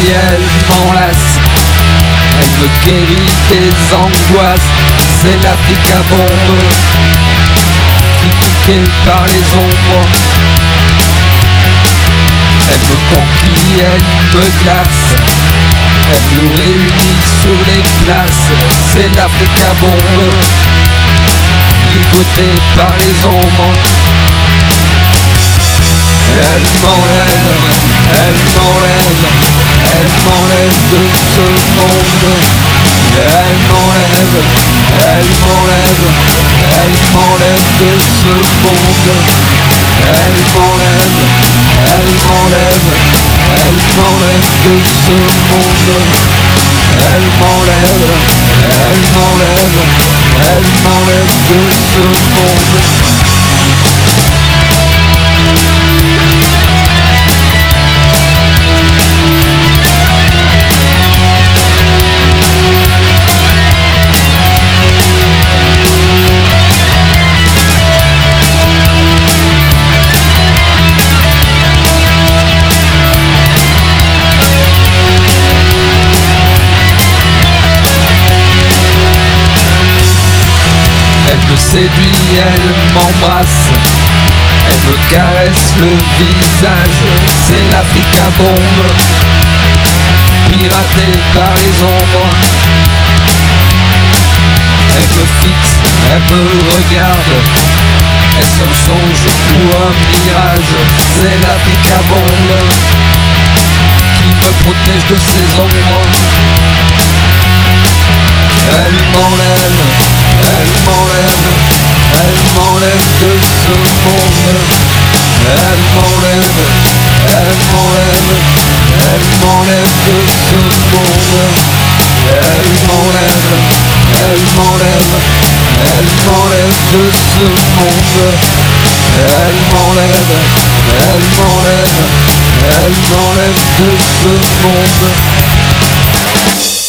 elle m'enlace. Elle me guérit des angoisses. C'est l'Africa bombe, critiquée par les ombres. Elle me conquille, elle me glace. Elle nous réunit sur les places. C'est l'Africa bombe, ligotée par les ombres. Elle m'enlève de ce monde. Elle m'enlève de ce monde. Elle m'enlève de ce monde. Elle m'enlève de ce monde. Elle me séduit, elle m'embrasse. Elle me caresse le visage. C'est l'Africa bombe, piratée par les ombres. Elle me fixe, elle me regarde. Est-ce un songe ou un mirage? C'est l'Africa bombe qui me protège de ses ombres. Elle m'enlève de ce monde. Elle m'enlève de ce monde. Elle m'enlève de ce monde. Elle m'enlève de ce monde.